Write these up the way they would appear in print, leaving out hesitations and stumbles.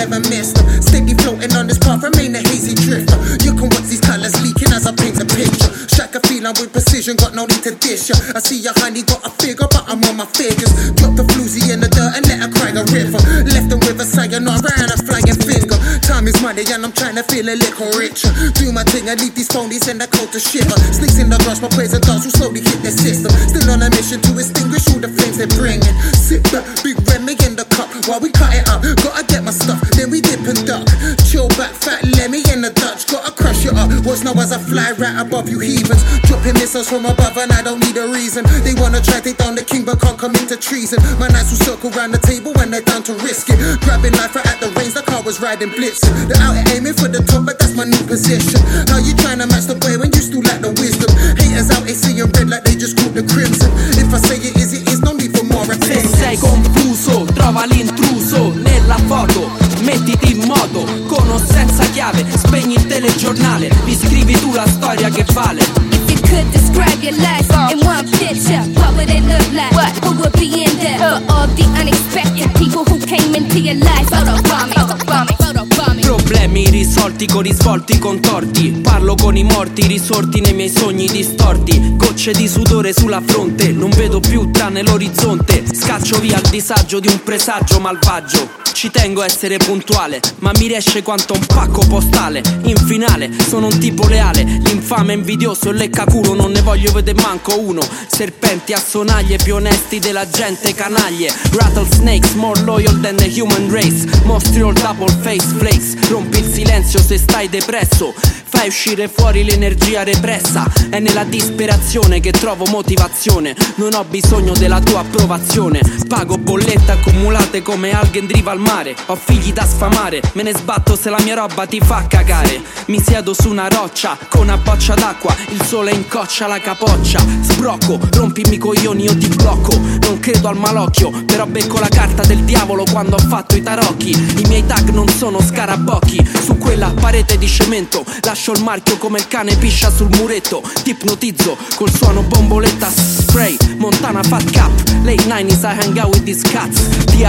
never missed them. Steady floating on this path, remain a hazy drifter. You can watch these colours leaking as I paint the picture. Strike a feeling with precision, got no need to dish ya. I see your honey got a figure, but I'm on my figures. Drop the floozy in the dirt and let her cry a river. Left them with a sayonara and a flying finger. Time is money and I'm trying to feel a little richer. Do my thing, I leave these phonies in the cold to shiver. Snakes in the grass, my praise and dance will slowly hit their system. Still on a mission to extinguish all the flames they're bringing. Sit back, big Remy in the cup while we cut it up. Gotta get my stuff, then we dip and duck. Chill back, fat Lemmy in the Dutch. Gotta crush it up. Watch now as I fly right above you heathens. Dropping missiles from above and I don't need a reason. They wanna try take down the king but can't come into treason. My knights will circle round the table when they're down to risk it. Grabbing life right at the reins, the car was riding blitzing. They're out here aiming for the top, but that's my new position. How you trying to match the boy when you still lack the wisdom? Haters out here seeing red like they just caught the crimson. If I say it is, no need for more attention. Se sei confuso, trova l'intruso nella foto. Mettiti in moto, con o senza chiave. Spegni il telegiornale, riscrivi tu la storia che vale. If you could describe your life in one picture, what would it look like? Who would be in there? For all the unexpected people who came into your life. Photobombing. Problemi risolti con risvolti contorti. Parlo con i morti, risorti nei miei sogni distorti. Gocce di sudore sulla fronte, non vedo più tranne l'orizzonte. Scaccio via il disagio di un presagio malvagio. Ci tengo a essere puntuale, ma mi riesce quanto un pacco postale. In finale sono un tipo leale, l'infame invidioso e leccaculo non ne voglio vedere manco uno. Serpenti a sonaglie, più onesti della gente canaglie. Rattlesnakes, more loyal than the human race. Mostri all double face flakes. Rompi il silenzio se stai depresso. Fai uscire fuori l'energia repressa. È nella disperazione che trovo motivazione. Non ho bisogno della tua approvazione. Pago bollette accumulate come alghe in riva al mare. Ho figli da sfamare, me ne sbatto se la mia roba ti fa cagare. Mi siedo su una roccia con una boccia d'acqua. Il sole incoccia la capoccia. Sbrocco, rompimi i coglioni, io ti blocco. Non credo al malocchio, però becco la carta del diavolo quando ho fatto i tarocchi. I miei tag non sono scarabocchi. Su quella parete di cemento lascio il marchio come il cane piscia sul muretto. Ti ipnotizzo col suono bomboletta spray. Montana Fat Cap, late 90s I hang out with these cats.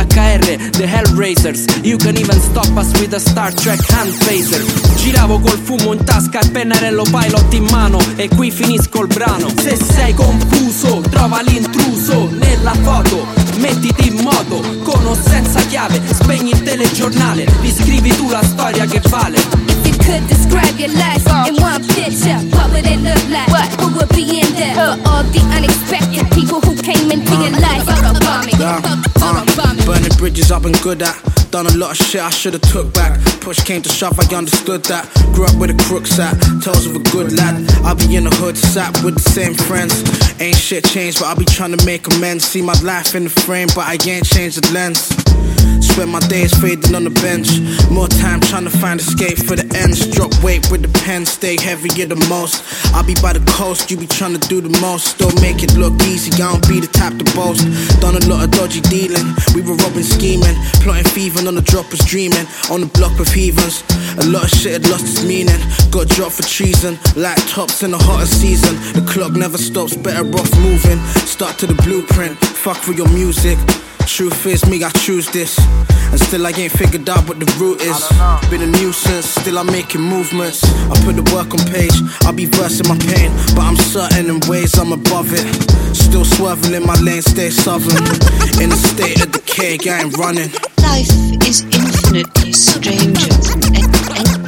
DHR, the Hellraisers. You can even stop us with a Star Trek hand phaser. Giravo col fumo in tasca e pennarello pilot in mano. E qui finisco il brano. Se sei confuso, trova l'intruso nella foto. Mettiti in moto, con o senza chiave. Spegni il telegiornale, riscrivi tu la storia che vale. If you could describe your life in one picture, what would it look like? Who would be in there? For all the unexpected people who came into your life. Burning bridges I've been good at. Done a lot of shit I should've took back. Push came to shove, I understood that. Grew up with a crooks at, tales of a good lad. I'll be in the hood, sat with the same friends. Ain't shit changed, but I'll be trying to make amends. See my life in the frame, but I ain't changed the lens. Spent my days fading on the bench. More time trying to find escape for the ends. Drop weight with the pen, stay heavier the most. I'll be by the coast, you be trying to do the most. Still make it look easy, I don't be the type to boast. Done a lot of dodgy dealing, we were robbing, scheming. Plotting, thieving on the drop was dreaming. On the block with heathens, a lot of shit had lost its meaning. Got dropped for treason, like tops in the hottest season. The clock never stops, better off moving. Start to the blueprint, fuck with your music. Truth is me, I choose this. And still I ain't figured out what the root is. Been a nuisance, still I'm making movements. I put the work on page, I'll be versing my pain. But I'm certain in ways I'm above it. Still swerving in my lane, stay southern. In a state of decay, I ain't running. Life is infinitely stranger than